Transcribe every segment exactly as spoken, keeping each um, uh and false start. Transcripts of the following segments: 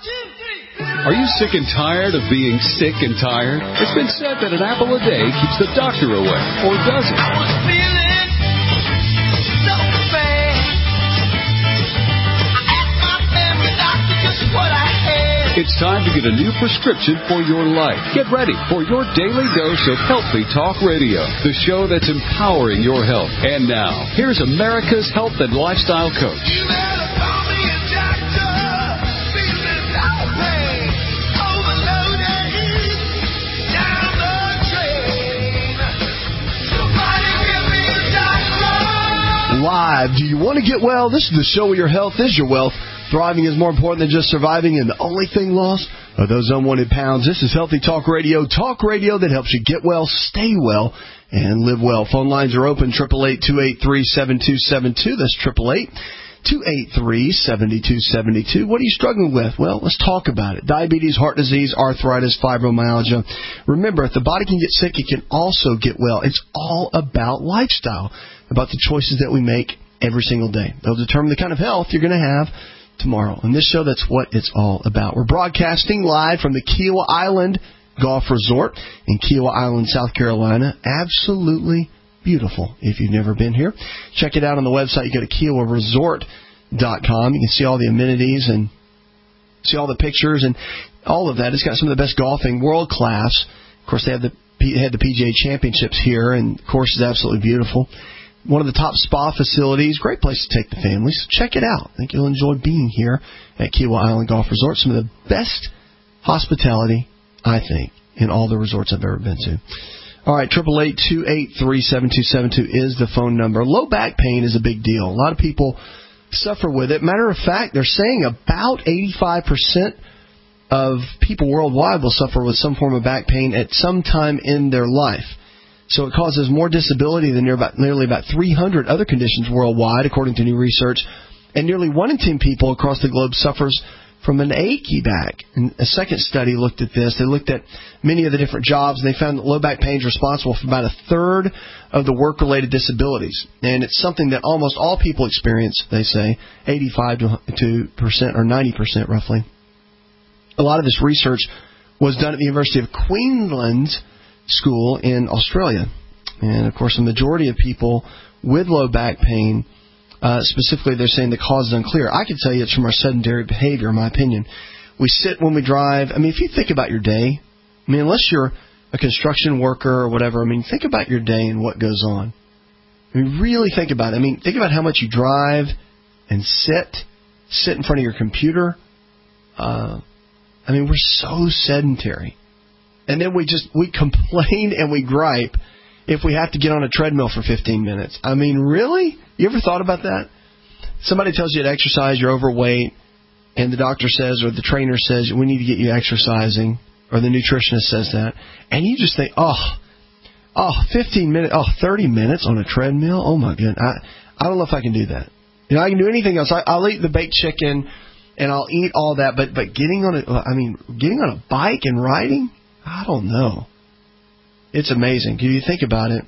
Are you sick and tired of being sick and tired? It's been said that an apple a day keeps the doctor away, or does it? I was feeling so bad. I asked my family doctor just what I had. It's time to get a new prescription for your life. Get ready for your daily dose of Healthy Talk Radio, the show that's empowering your health. And now, here's America's health and lifestyle coach. You better call me a doctor. Feeling no pain. Overloaded. Down the drain. Somebody give me a doctor. Live. Do you want to get well? This is the show where your health is your wealth. Thriving is more important than just surviving, and the only thing lost are those unwanted pounds. This is Healthy Talk Radio, talk radio that helps you get well, stay well, and live well. Phone lines are open, eight eight eight, two eight three, seven two seven two. That's eight eight eight, two eight three, seven two seven two. What are you struggling with? Well, let's talk about it. Diabetes, heart disease, arthritis, fibromyalgia. Remember, if the body can get sick, it can also get well. It's all about lifestyle, about the choices that we make every single day. They'll determine the kind of health you're going to have tomorrow. On this show, that's what it's all about. We're broadcasting live from the Kiawah Island Golf Resort in Kiawah Island, South Carolina. Absolutely beautiful. If you've never been here, check it out on the website. You go to kiawah resort dot com. You can see all the amenities and see all the pictures and all of that. It's got some of the best golfing, world class. Of course, they have the they had the P G A Championships here, and the course is absolutely beautiful. One of the top spa facilities. Great place to take the families. Check it out. I think you'll enjoy being here at Kiawah Island Golf Resort. Some of the best hospitality, I think, in all the resorts I've ever been to. All right, eight eight eight, two eight three, seven two seven two is the phone number. Low back pain is a big deal. A lot of people suffer with it. Matter of fact, they're saying about eighty-five percent of people worldwide will suffer with some form of back pain at some time in their life. So it causes more disability than near about, nearly about three hundred other conditions worldwide, according to new research. And nearly one in ten people across the globe suffers from an achy back. And a second study looked at this. They looked at many of the different jobs, and they found that low back pain is responsible for about a third of the work-related disabilities. And it's something that almost all people experience, they say, eighty-five percent or ninety percent roughly. A lot of this research was done at the University of Queensland School in Australia. And, of course, the majority of people with low back pain, uh, specifically they're saying the cause is unclear. I can tell you it's from our sedentary behavior, in my opinion. We sit when we drive. I mean, if you think about your day, I mean, unless you're a construction worker or whatever, I mean, think about your day and what goes on. I mean, really think about it. I mean, think about how much you drive and sit, sit in front of your computer. Uh, I mean, we're so sedentary. And then we just, we complain and we gripe if we have to get on a treadmill for fifteen minutes. I mean, really? You ever thought about that? Somebody tells you to exercise, you're overweight, and the doctor says, or the trainer says, we need to get you exercising, or the nutritionist says that, and you just think, oh, oh, fifteen minutes, oh, thirty minutes on a treadmill? Oh, my goodness. I, I don't know if I can do that. You know, I can do anything else. I, I'll eat the baked chicken, and I'll eat all that, but, but getting on a, I mean, getting on a bike and riding? I don't know. It's amazing. If you think about it,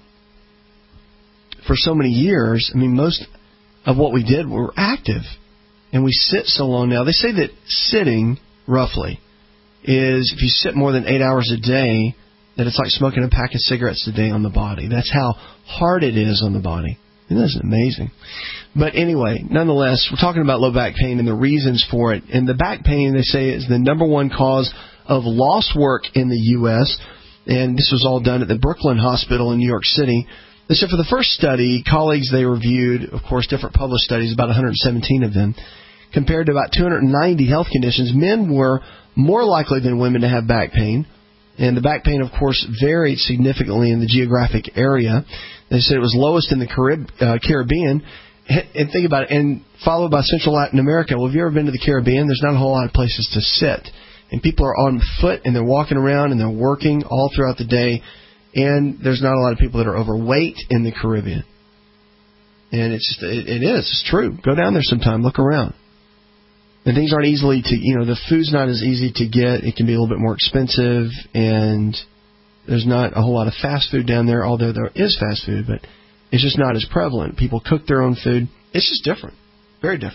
for so many years, I mean, most of what we did were active. And we sit so long now. They say that sitting, roughly, is if you sit more than eight hours a day, that it's like smoking a pack of cigarettes a day on the body. That's how hard it is on the body. Isn't that amazing? But anyway, nonetheless, we're talking about low back pain and the reasons for it. And the back pain, they say, is the number one cause of lost work in the U S, and this was all done at the Brooklyn Hospital in New York City. They said for the first study, colleagues, they reviewed, of course, different published studies, about one hundred seventeen of them, compared to about two hundred ninety health conditions. Men were more likely than women to have back pain, and the back pain, of course, varied significantly in the geographic area. They said it was lowest in the Carib- uh, Caribbean, and think about it, and followed by Central Latin America. Well, have you ever been to the Caribbean? There's not a whole lot of places to sit. And people are on foot, and they're walking around, and they're working all throughout the day. And there's not a lot of people that are overweight in the Caribbean. And it's just, it, it is. It's true. Go down there sometime. Look around. And things aren't easily to, you know, the food's not as easy to get. It can be a little bit more expensive. And there's not a whole lot of fast food down there, although there is fast food. But it's just not as prevalent. People cook their own food. It's just different. Very different.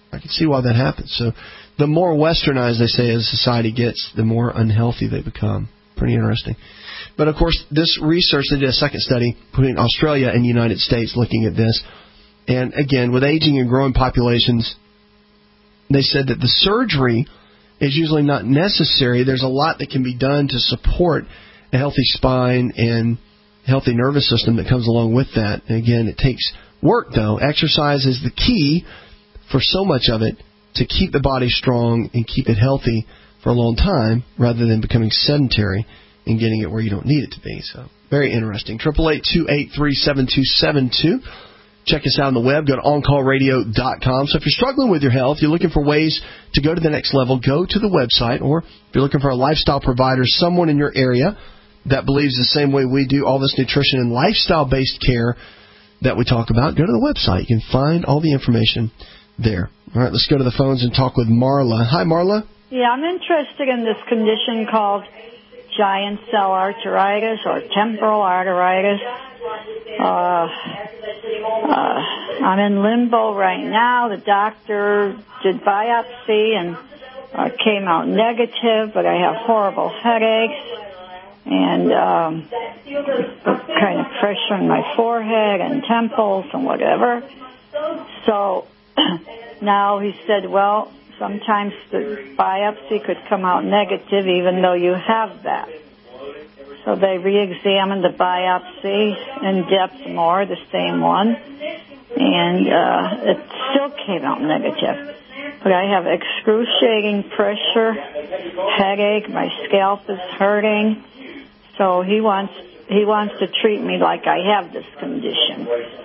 I can see why that happens. So the more westernized, they say, as society gets, the more unhealthy they become. Pretty interesting. But, of course, this research, they did a second study between Australia and the United States looking at this. And, again, with aging and growing populations, they said that the surgery is usually not necessary. There's a lot that can be done to support a healthy spine and healthy nervous system that comes along with that. And, again, it takes work, though. Exercise is the key for so much of it to keep the body strong and keep it healthy for a long time rather than becoming sedentary and getting it where you don't need it to be. So very interesting. eight eight eight, two eight three, seven two seven two. Check us out on the web. Go to on call radio dot com. So if you're struggling with your health, you're looking for ways to go to the next level, go to the website. Or if you're looking for a lifestyle provider, someone in your area that believes the same way we do, all this nutrition and lifestyle-based care that we talk about, go to the website. You can find all the information there. All right, let's go to the phones and talk with Marla. Hi, Marla. Yeah, I'm interested in this condition called giant cell arteritis or temporal arteritis. Uh, uh, I'm in limbo right now. The doctor did biopsy and uh, came out negative, but I have horrible headaches and um, kind of pressure in my forehead and temples and whatever. So now he said, well, sometimes the biopsy could come out negative even though you have that. So they re-examined the biopsy in depth more, the same one, and uh, it still came out negative. But I have excruciating pressure, headache, my scalp is hurting. So he wants he wants to treat me like I have this condition.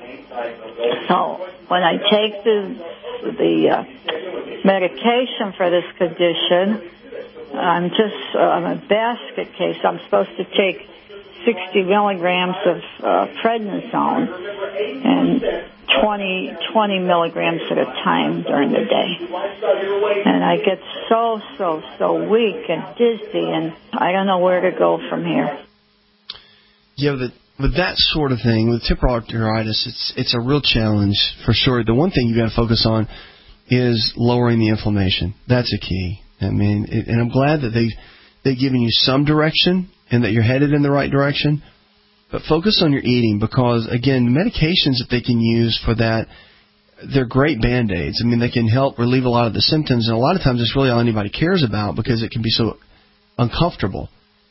So when I take the the uh, medication for this condition, I'm just uh, I'm a basket case. I'm supposed to take sixty milligrams of uh, prednisone and twenty, twenty milligrams at a time during the day. And I get so, so, so weak and dizzy, and I don't know where to go from here. Yeah, with, with that sort of thing, with temporal arteritis, it's it's a real challenge for sure. The one thing you've got to focus on is lowering the inflammation. That's a key. I mean, it, and I'm glad that they, they've given you some direction and that you're headed in the right direction. But focus on your eating because, again, medications that they can use for that, they're great Band-Aids. I mean, they can help relieve a lot of the symptoms, and a lot of times it's really all anybody cares about because it can be so uncomfortable.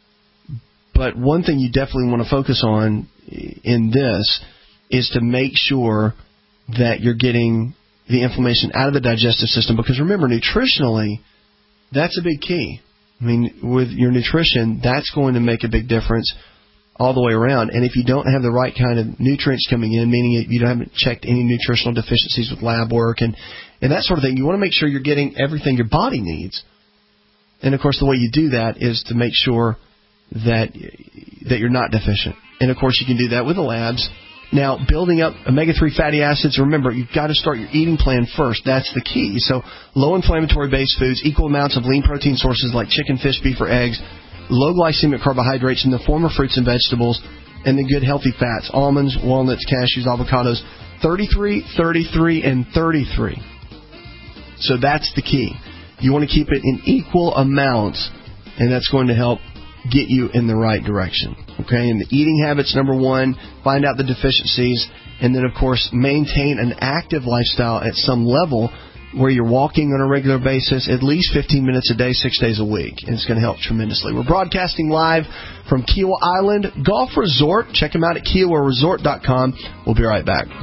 But one thing you definitely want to focus on in this is to make sure that you're getting the inflammation out of the digestive system because, remember, nutritionally, that's a big key. I mean, with your nutrition, that's going to make a big difference all the way around. And if you don't have the right kind of nutrients coming in, meaning you haven't checked any nutritional deficiencies with lab work and, and that sort of thing, you want to make sure you're getting everything your body needs. And, of course, the way you do that is to make sure that that you're not deficient. And, of course, you can do that with the labs. Now, building up omega three fatty acids, remember, you've got to start your eating plan first. That's the key. So low inflammatory base foods, equal amounts of lean protein sources like chicken, fish, beef, or eggs, low glycemic carbohydrates in the form of fruits and vegetables, and then good healthy fats, almonds, walnuts, cashews, avocados, thirty-three, thirty-three, and thirty-three. So that's the key. You want to keep it in equal amounts, and that's going to help get you in the right direction. Okay, and the eating habits, number one, find out the deficiencies, and then, of course, maintain an active lifestyle at some level where you're walking on a regular basis, at least fifteen minutes a day, six days a week, and it's going to help tremendously. We're broadcasting live from Kiawah Island Golf Resort. Check them out at Kiawah Resort dot com. We'll be right back.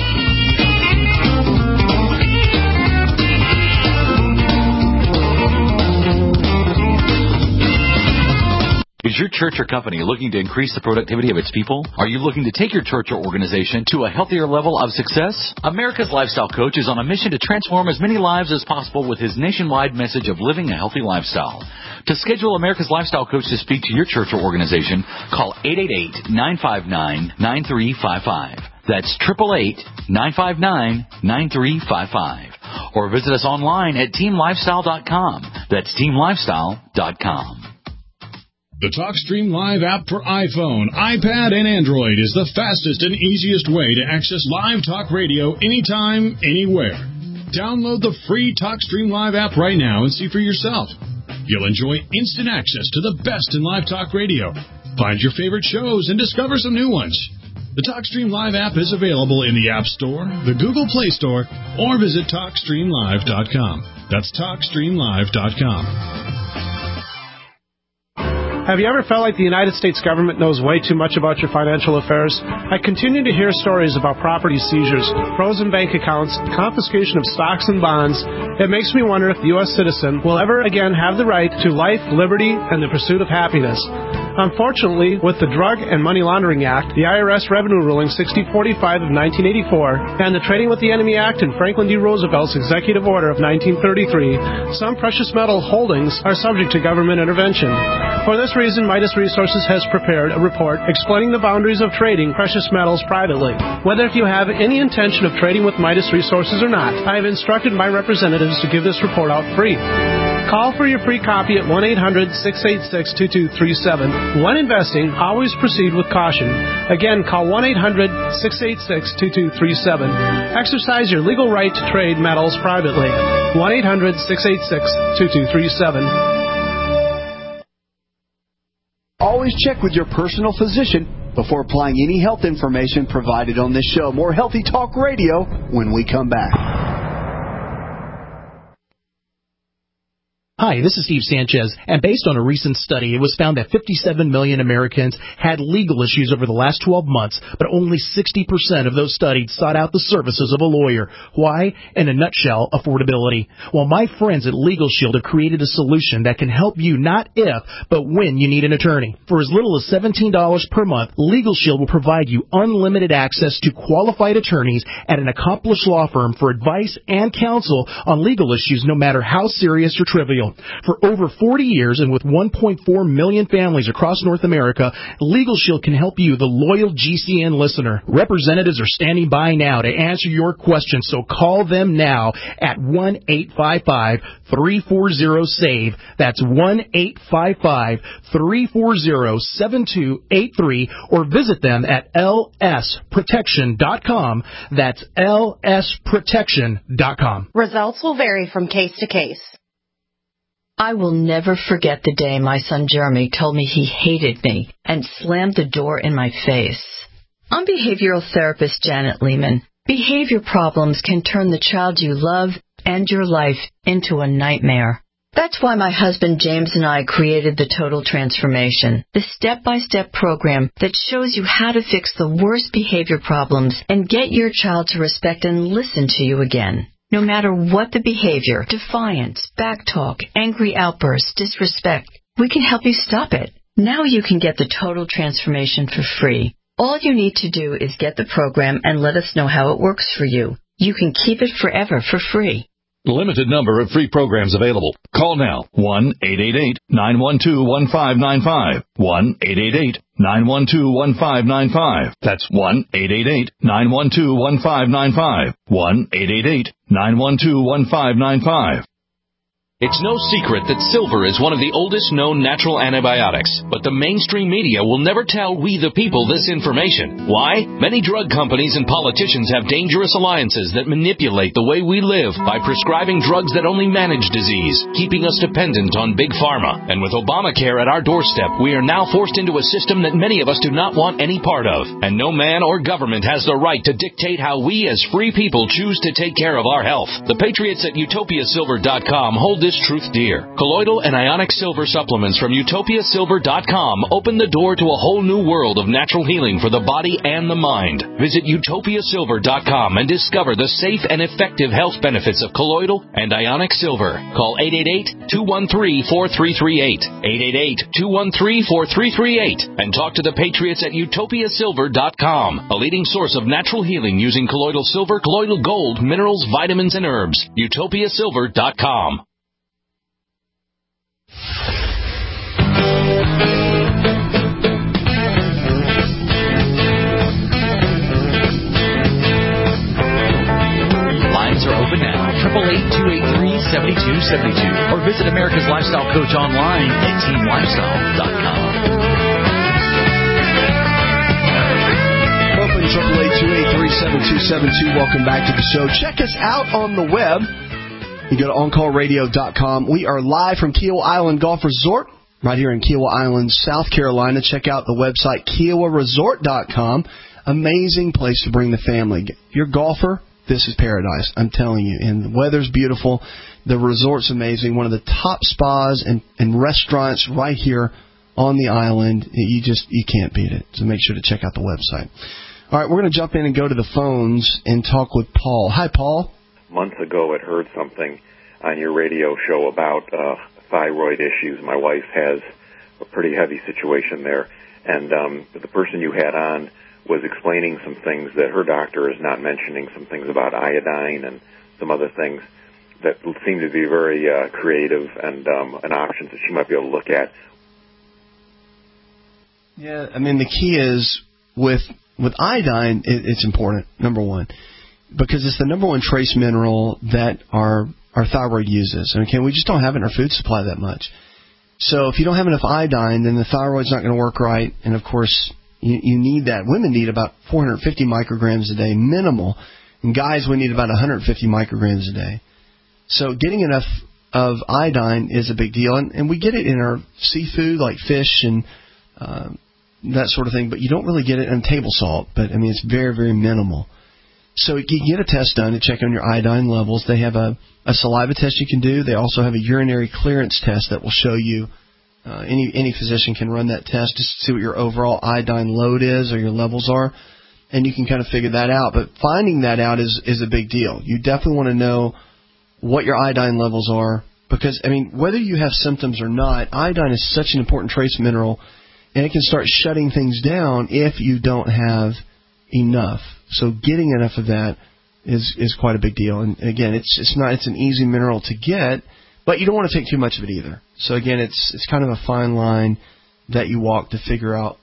Is your church or company looking to increase the productivity of its people? Are you looking to take your church or organization to a healthier level of success? America's Lifestyle Coach is on a mission to transform as many lives as possible with his nationwide message of living a healthy lifestyle. To schedule America's Lifestyle Coach to speak to your church or organization, call eight eight eight, nine five nine, nine three five five. That's eight eight eight, nine five nine, nine three five five. Or visit us online at team lifestyle dot com. That's team lifestyle dot com. The TalkStream Live app for iPhone, iPad, and Android is the fastest and easiest way to access live talk radio anytime, anywhere. Download the free TalkStream Live app right now and see for yourself. You'll enjoy instant access to the best in live talk radio. Find your favorite shows and discover some new ones. The TalkStream Live app is available in the App Store, the Google Play Store, or visit talk stream live dot com. That's talk stream live dot com. Have you ever felt like the United States government knows way too much about your financial affairs? I continue to hear stories about property seizures, frozen bank accounts, confiscation of stocks and bonds. It makes me wonder if the U S citizen will ever again have the right to life, liberty, and the pursuit of happiness. Unfortunately, with the Drug and Money Laundering Act, the I R S Revenue Ruling sixty forty-five of nineteen eighty-four, and the Trading with the Enemy Act and Franklin D. Roosevelt's Executive Order of nineteen thirty-three, some precious metal holdings are subject to government intervention. For this reason, Midas Resources has prepared a report explaining the boundaries of trading precious metals privately. Whether if you have any intention of trading with Midas Resources or not, I have instructed my representatives to give this report out free. Call for your free copy at one eight hundred, six eight six, two two three seven. When investing, always proceed with caution. Again, call one eight hundred, six eight six, two two three seven. Exercise your legal right to trade metals privately. one eight hundred, six eight six, two two three seven. Always check with your personal physician before applying any health information provided on this show. More Healthy Talk Radio when we come back. Hi, this is Steve Sanchez, and based on a recent study, it was found that fifty-seven million Americans had legal issues over the last twelve months, but only sixty percent of those studied sought out the services of a lawyer. Why? In a nutshell, affordability. Well, my friends at Legal Shield have created a solution that can help you not if, but when you need an attorney. For as little as seventeen dollars per month, Legal Shield will provide you unlimited access to qualified attorneys at an accomplished law firm for advice and counsel on legal issues, no matter how serious or trivial. For over forty years and with one point four million families across North America, Legal Shield can help you, the loyal G C N listener. Representatives are standing by now to answer your questions, so call them now at one eight five five, three four zero, SAVE. That's one eight five five, three four zero, seven two eight three, or visit them at L S protection dot com. That's L S protection dot com. Results will vary from case to case. I will never forget the day my son Jeremy told me he hated me and slammed the door in my face. I'm behavioral therapist Janet Lehman. Behavior problems can turn the child you love and your life into a nightmare. That's why my husband James and I created the Total Transformation, the step-by-step program that shows you how to fix the worst behavior problems and get your child to respect and listen to you again. No matter what the behavior, defiance, backtalk, angry outbursts, disrespect, we can help you stop it. Now you can get the Total Transformation for free. All you need to do is get the program and let us know how it works for you. You can keep it forever for free. Limited number of free programs available. Call now. one eight eight eight, nine one two, one five nine five. one eight eight eight, nine one two, one five nine five. That's one eight eight eight, nine one two, one five nine five. one eight eight eight, nine one two, one five nine five. It's no secret that silver is one of the oldest known natural antibiotics, but the mainstream media will never tell we the people this information. Why? Many drug companies and politicians have dangerous alliances that manipulate the way we live by prescribing drugs that only manage disease, keeping us dependent on big pharma. And with Obamacare at our doorstep, we are now forced into a system that many of us do not want any part of. And no man or government has the right to dictate how we as free people choose to take care of our health. The patriots at utopia silver dot com hold this truth dear. Colloidal and ionic silver supplements from utopia silver dot com open the door to a whole new world of natural healing for the body and the mind. Visit utopia silver dot com and discover the safe and effective health benefits of colloidal and ionic silver. Call eight eight eight, two one three, four three three eight, eight eight eight, two one three, four three three eight, and talk to the patriots at utopia silver dot com, a leading source of natural healing using colloidal silver, colloidal gold, minerals, vitamins, and herbs. utopia silver dot com. Lines are open now. eight eight eight, two eight three, seven two seven two. Or visit America's Lifestyle Coach online at team lifestyle dot com. eight eight eight, two eight three, seven two seven two. Welcome back to the show. Check us out on the web. You go to on call radio dot com. We are live from Kiowa Island Golf Resort right here in Kiowa Island, South Carolina. Check out the website, kiowa resort dot com. Amazing place to bring the family. You're a golfer, this is paradise, I'm telling you. And the weather's beautiful. The resort's amazing. One of the top spas and, and restaurants right here on the island. You just you can't beat it. So make sure to check out the website. All right, we're going to jump in and go to the phones and talk with Paul. Hi, Paul. Months ago, I'd heard something on your radio show about uh, thyroid issues. My wife has a pretty heavy situation there, and um, the person you had on was explaining some things that her doctor is not mentioning, some things about iodine and some other things that seem to be very uh, creative and um, an option that she might be able to look at. Yeah, I mean, the key is with with iodine, it, it's important, number one, because it's the number one trace mineral that our our thyroid uses. Okay, we just don't have it in our food supply that much. So if you don't have enough iodine, then the thyroid's not going to work right, and of course, you, you need that. Women need about four hundred fifty micrograms a day, minimal, and guys, we need about one hundred fifty micrograms a day. So getting enough of iodine is a big deal, and, and we get it in our seafood like fish and uh, that sort of thing, but you don't really get it in table salt, but I mean it's very, very minimal. So you can get a test done to check on your iodine levels. They have a, a saliva test you can do. They also have a urinary clearance test that will show you, uh, any any physician can run that test to see what your overall iodine load is or your levels are, and you can kind of figure that out. But finding that out is, is a big deal. You definitely want to know what your iodine levels are, because, I mean, whether you have symptoms or not, iodine is such an important trace mineral, and it can start shutting things down if you don't have enough. So getting enough of that is is quite a big deal. And again, it's it's not it's an easy mineral to get, but you don't want to take too much of it either. So again, it's it's kind of a fine line that you walk to figure out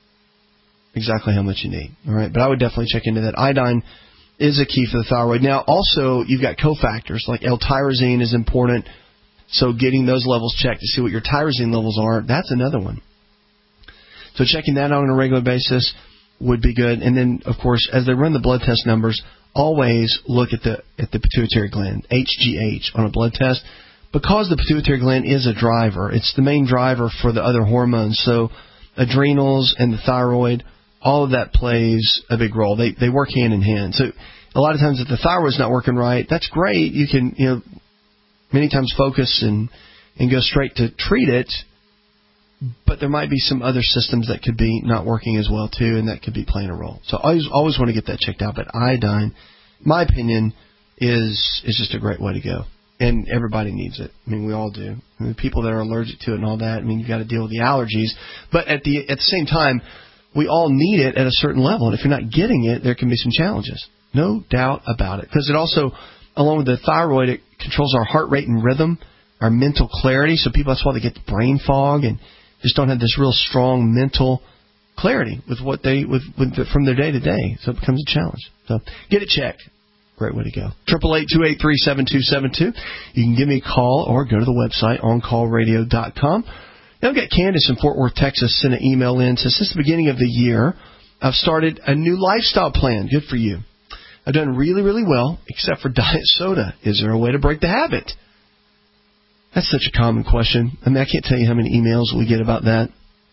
exactly how much you need. All right, but I would definitely check into that. Iodine is a key for the thyroid. Now, also, you've got cofactors, like L-tyrosine is important, so getting those levels checked to see what your tyrosine levels are, that's another one. So checking that out on a regular basis would be good. And then, of course, as they run the blood test numbers, always look at the at the pituitary gland, H G H, on a blood test, because the pituitary gland is a driver. It's the main driver for the other hormones. So adrenals and the thyroid, all of that plays a big role. They they work hand in hand. So a lot of times if the thyroid's not working right, that's great. You can, you know, many times focus and, and go straight to treat it, but there might be some other systems that could be not working as well too, and that could be playing a role. So I always, always want to get that checked out. But iodine, in my opinion, is is just a great way to go. And everybody needs it. I mean, we all do. I mean, people that are allergic to it and all that, I mean, you've got to deal with the allergies. But at the at the same time, we all need it at a certain level. And if you're not getting it, there can be some challenges. No doubt about it. Because it also, along with the thyroid, it controls our heart rate and rhythm, our mental clarity. So people, that's why they get the brain fog and just don't have this real strong mental clarity with what they with, with the, from their day to day. So it becomes a challenge. So get it checked. Great way to go. Triple eight two eight three seven two seven two. You can give me a call or go to the website on call radio dot com. Now I've got Candace in Fort Worth, Texas, sent an email in. Says, since the beginning of the year, I've started a new lifestyle plan. Good for you. I've done really, really well, except for diet soda. Is there a way to break the habit? That's such a common question. I mean, I can't tell you how many emails we get about that.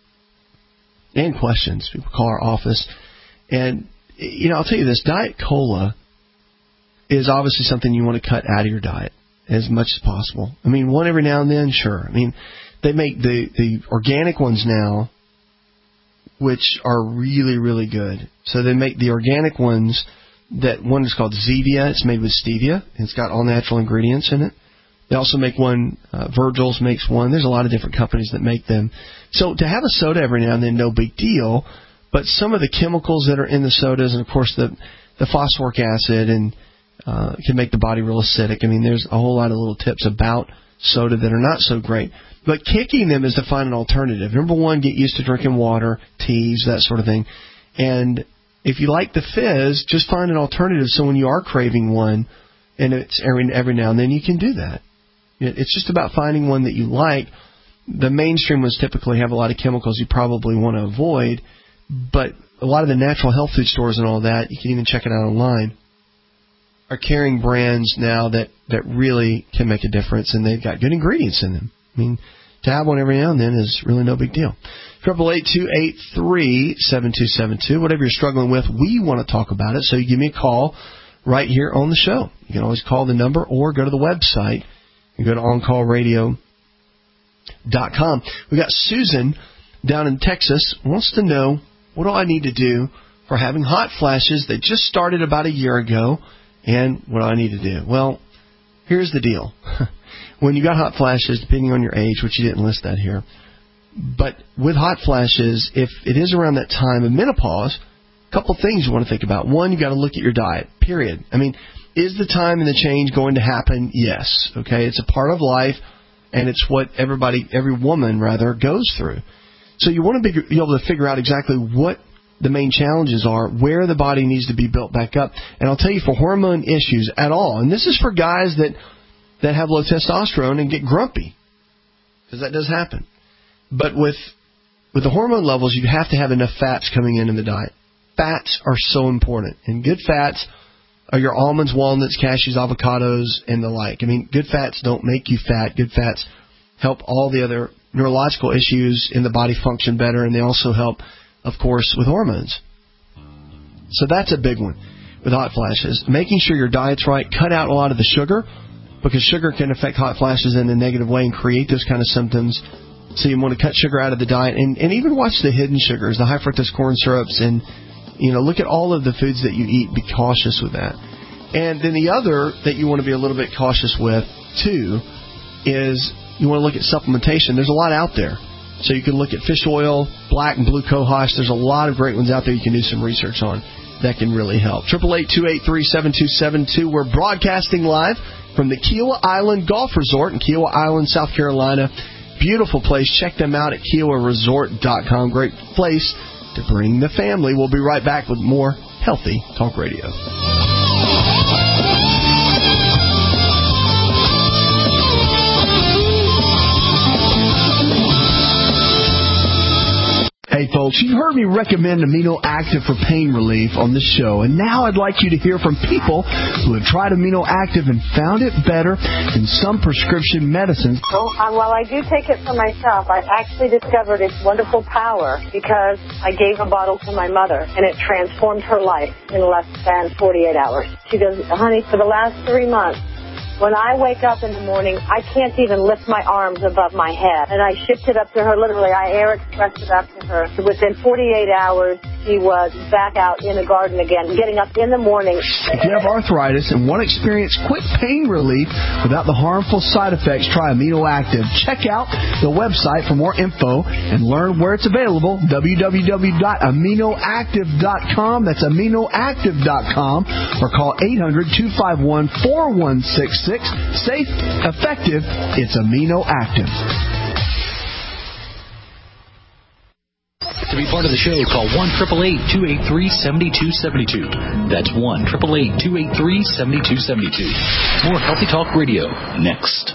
And questions. People call our office. And, you know, I'll tell you this. Diet Cola is obviously something you want to cut out of your diet as much as possible. I mean, one every now and then, sure. I mean, they make the, the organic ones now, which are really, really good. So they make the organic ones, that one is called Zevia. It's made with stevia. It's got all natural ingredients in it. They also make one, uh, Virgil's makes one. There's a lot of different companies that make them. So to have a soda every now and then, no big deal. But some of the chemicals that are in the sodas, and of course the, the phosphoric acid, and uh, can make the body real acidic. I mean, there's a whole lot of little tips about soda that are not so great. But kicking them is to find an alternative. Number one, get used to drinking water, teas, that sort of thing. And if you like the fizz, just find an alternative so when you are craving one, and it's every, every now and then, you can do that. It's just about finding one that you like. The mainstream ones typically have a lot of chemicals you probably want to avoid, but a lot of the natural health food stores and all that, you can even check it out online, are carrying brands now that, that really can make a difference, and they've got good ingredients in them. I mean, to have one every now and then is really no big deal. Triple eight two eight three seven two seven two. Whatever you're struggling with, we want to talk about it. So you give me a call right here on the show. You can always call the number or go to the website. You go to on call radio dot com. We got Susan down in Texas wants to know, what do I need to do for having hot flashes that just started about a year ago, and what do I need to do? Well, here's the deal. When you got hot flashes, depending on your age, which you didn't list that here, but with hot flashes, if it is around that time of menopause, a couple things you want to think about. One, you got to look at your diet, period. I mean, is the time and the change going to happen? Yes. Okay, it's a part of life, and it's what everybody, every woman, rather, goes through. So you want to be, be able to figure out exactly what the main challenges are, where the body needs to be built back up. And I'll tell you, for hormone issues at all, and this is for guys that, that have low testosterone and get grumpy, because that does happen. But with with the hormone levels, you have to have enough fats coming in in the diet. Fats are so important, and good fats are your almonds, walnuts, cashews, avocados, and the like. I mean, good fats don't make you fat. Good fats help all the other neurological issues in the body function better, and they also help, of course, with hormones. So that's a big one with hot flashes. Making sure your diet's right. Cut out a lot of the sugar, because sugar can affect hot flashes in a negative way and create those kind of symptoms. So you want to cut sugar out of the diet, and, and even watch the hidden sugars, the high fructose corn syrups, and you know, look at all of the foods that you eat. Be cautious with that. And then the other that you want to be a little bit cautious with, too, is you want to look at supplementation. There's a lot out there. So you can look at fish oil, black and blue cohosh. There's a lot of great ones out there you can do some research on that can really help. triple eight two eight three seven two seven two. We're broadcasting live from the Kiowa Island Golf Resort in Kiowa Island, South Carolina. Beautiful place. Check them out at kiowa resort dot com. Great place to bring the family. We'll be right back with more Healthy Talk Radio. Hey folks, you've heard me recommend Amino Active for pain relief on the show, and now I'd like you to hear from people who have tried Amino Active and found it better than some prescription medicines. So, um, while I do take it for myself, I've actually discovered its wonderful power because I gave a bottle to my mother, and it transformed her life in less than forty-eight hours. She goes, honey, for the last three months, when I wake up in the morning, I can't even lift my arms above my head. And I shipped it up to her, literally. I air expressed it up to her. Within forty-eight hours, she was back out in the garden again, getting up in the morning. If you have arthritis and want to experience quick pain relief without the harmful side effects, try Amino Active. Check out the website for more info and learn where it's available, w w w dot amino active dot com. That's amino active dot com. Or call eight hundred two five one four one six six. Safe, effective, it's Amino Active. To be part of the show, call one eight eight eight, two eight three, seven two seven two. That's one eight eight eight, two eight three, seven two seven two. More Healthy Talk Radio next.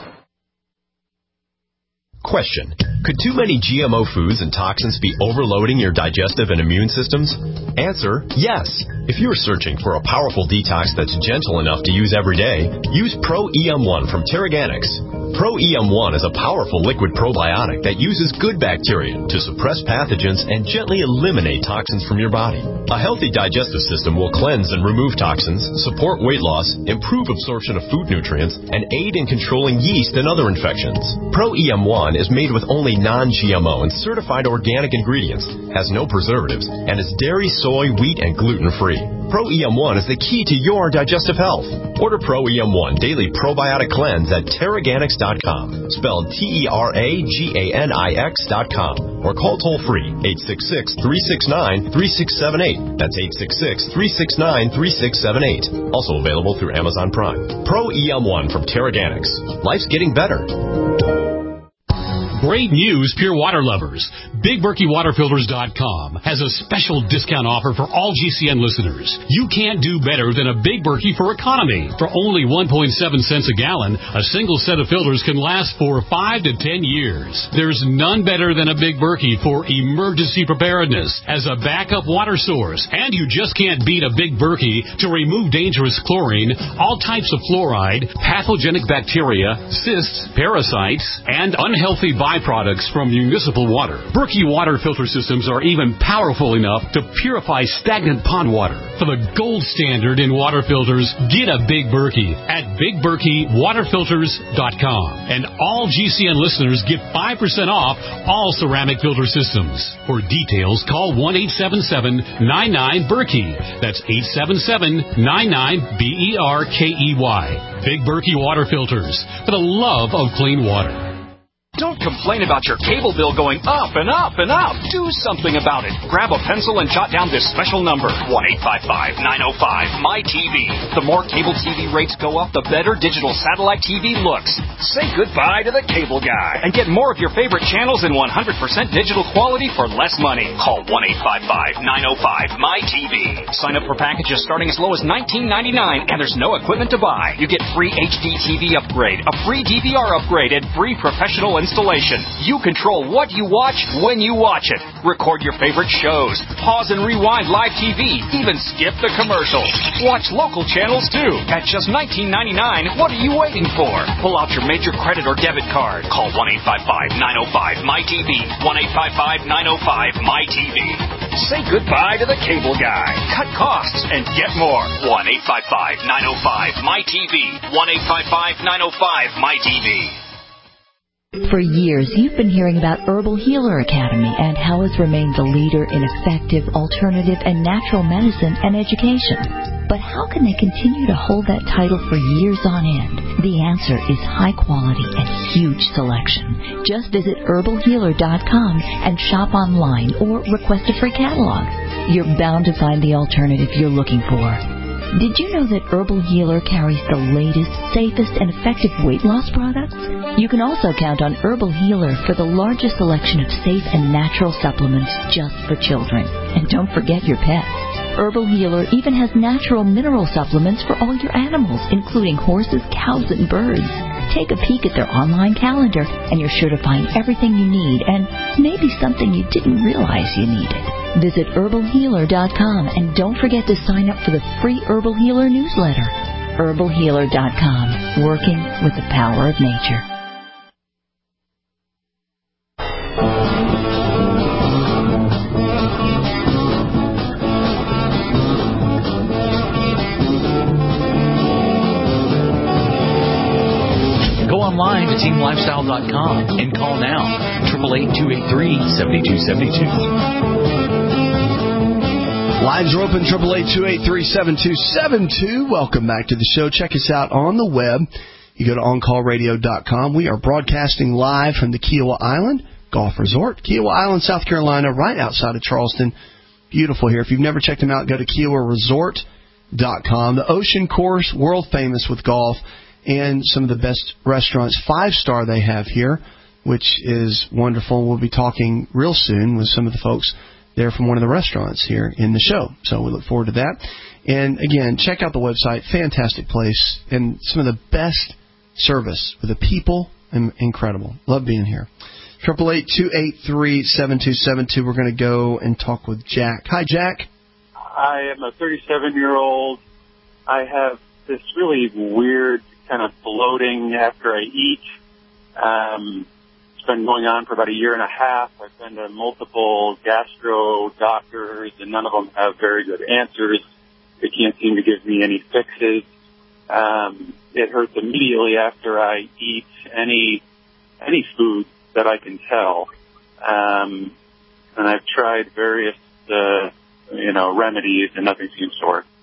Question. Could too many G M O foods and toxins be overloading your digestive and immune systems? Answer, yes. If you're searching for a powerful detox that's gentle enough to use every day, use Pro E M one from Teraganix. Pro E M one is a powerful liquid probiotic that uses good bacteria to suppress pathogens and gently eliminate toxins from your body. A healthy digestive system will cleanse and remove toxins, support weight loss, improve absorption of food nutrients, and aid in controlling yeast and other infections. Pro E M one is made with only non-G M O and certified organic ingredients, has no preservatives, and is dairy, soy, wheat, and gluten-free. Pro E M one is the key to your digestive health. Order Pro E M one Daily Probiotic Cleanse at Teraganix dot com, spelled T E R A G A N I X dot com, or call toll-free eight six six, three six nine, three six seven eight. That's eight six six, three six nine, three six seven eight. Also available through Amazon Prime. Pro E M one from Teraganix. Life's getting better. Great news, pure water lovers. Big Berkey Water Filters dot com has a special discount offer for all G C N listeners. You can't do better than a Big Berkey for economy. For only one point seven cents a gallon, a single set of filters can last for five to ten years. There's none better than a Big Berkey for emergency preparedness as a backup water source. And you just can't beat a Big Berkey to remove dangerous chlorine, all types of fluoride, pathogenic bacteria, cysts, parasites, and unhealthy byproducts from municipal water. Berkey water filter systems are even powerful enough to purify stagnant pond water. For the gold standard in water filters, get a Big Berkey at Big Berkey Water Filters dot com. And all G C N listeners get five percent off all ceramic filter systems. For details, call one eight seven seven nine nine Berkey. That's eight seven seven nine nine B E R K E Y. Big Berkey Water Filters, for the love of clean water. Don't complain about your cable bill going up and up and up. Do something about it. Grab a pencil and jot down this special number, one eight five five nine oh five M Y T V. The more cable T V rates go up, the better digital satellite T V looks. Say goodbye to the cable guy and get more of your favorite channels in one hundred percent digital quality for less money. Call one eight five five nine oh five M Y T V. Sign up for packages starting as low as nineteen ninety-nine, and there's no equipment to buy. You get free H D T V upgrade, a free D V R upgrade, and free professional installation. You control what you watch when you watch it. Record your favorite shows. Pause and rewind live T V. Even skip the commercials. Watch local channels too. At just nineteen ninety-nine, what are you waiting for? Pull out your major credit or debit card. Call one eight five five nine oh five M Y T V. one eight five five nine oh five M Y T V. Say goodbye to the cable guy. Cut costs and get more. one eight five five nine oh five M Y T V. one eight five five nine oh five M Y T V. For years, you've been hearing about Herbal Healer Academy and how it's remained the leader in effective, alternative, and natural medicine and education. But how can they continue to hold that title for years on end? The answer is high quality and huge selection. Just visit herbal healer dot com and shop online or request a free catalog. You're bound to find the alternative you're looking for. Did you know that Herbal Healer carries the latest, safest, and effective weight loss products? You can also count on Herbal Healer for the largest selection of safe and natural supplements just for children. And don't forget your pets. Herbal Healer even has natural mineral supplements for all your animals, including horses, cows, and birds. Take a peek at their online calendar, and you're sure to find everything you need, and maybe something you didn't realize you needed. Visit herbal healer dot com and don't forget to sign up for the free Herbal Healer newsletter. herbal healer dot com, working with the power of nature. Go online to team lifestyle dot com and call now, eight eight eight, two eight three, seven two seven two. Lines are open, eight eight eight, two eight three, seven two seven two. Welcome back to the show. Check us out on the web. You go to on call radio dot com. We are broadcasting live from the Kiowa Island Golf Resort. Kiowa Island, South Carolina, right outside of Charleston. Beautiful here. If you've never checked them out, go to kiowa resort dot com. The Ocean Course, world famous with golf, and some of the best restaurants, five-star they have here, which is wonderful. We'll be talking real soon with some of the folks there from one of the restaurants here in the show. So we look forward to that. And, again, check out the website. Fantastic place. And some of the best service with the people. Incredible. Love being here. eight eight eight, two eight three, seven two seven two. We're going to go and talk with Jack. Hi, Jack. I am a thirty-seven-year-old. I have this really weird kind of bloating after I eat. Um It's been going on for about a year and a half. I've been to multiple gastro doctors, and none of them have very good answers. They can't seem to give me any fixes. Um, it hurts immediately after I eat any any food that I can tell. Um, and I've tried various, uh, you know, remedies, and nothing seems to work.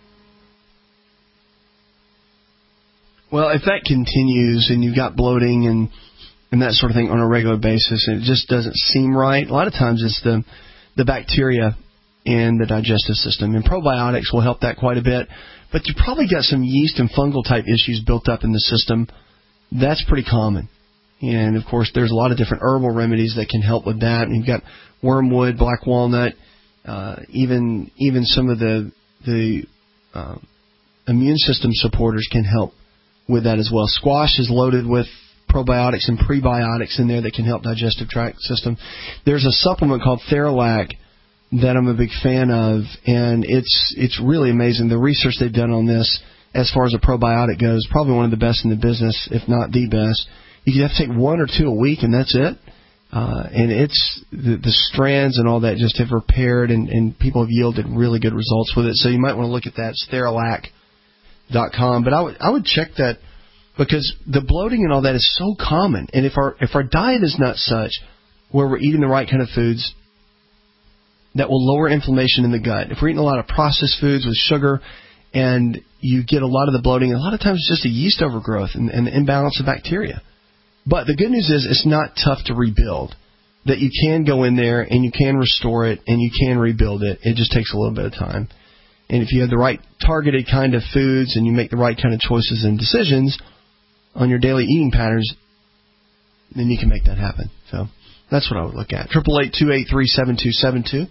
Well, if that continues and you've got bloating and and that sort of thing on a regular basis, and it just doesn't seem right, a lot of times it's the the bacteria in the digestive system, and probiotics will help that quite a bit. But you probably got some yeast and fungal type issues built up in the system. That's pretty common. And, of course, there's a lot of different herbal remedies that can help with that. And you've got wormwood, black walnut, uh, even even some of the the uh, immune system supporters can help with that as well. Squash is loaded with probiotics and prebiotics in there that can help digestive tract system. There's a supplement called Theralac that I'm a big fan of, and it's it's really amazing. The research they've done on this, as far as a probiotic goes, probably one of the best in the business, if not the best. You have to take one or two a week, and that's it. Uh, and it's the, the strands and all that just have repaired, and, and people have yielded really good results with it. So you might want to look at that. It's Theralac dot com. But I would I would check that, because the bloating and all that is so common. And if our if our diet is not such where we're eating the right kind of foods that will lower inflammation in the gut, if we're eating a lot of processed foods with sugar, and you get a lot of the bloating, a lot of times it's just a yeast overgrowth and, and the imbalance of bacteria. But the good news is it's not tough to rebuild, that you can go in there and you can restore it and you can rebuild it. It just takes a little bit of time. And if you have the right targeted kind of foods and you make the right kind of choices and decisions on your daily eating patterns, then you can make that happen. So that's what I would look at. eight eight eight, two eight three, seven two seven two.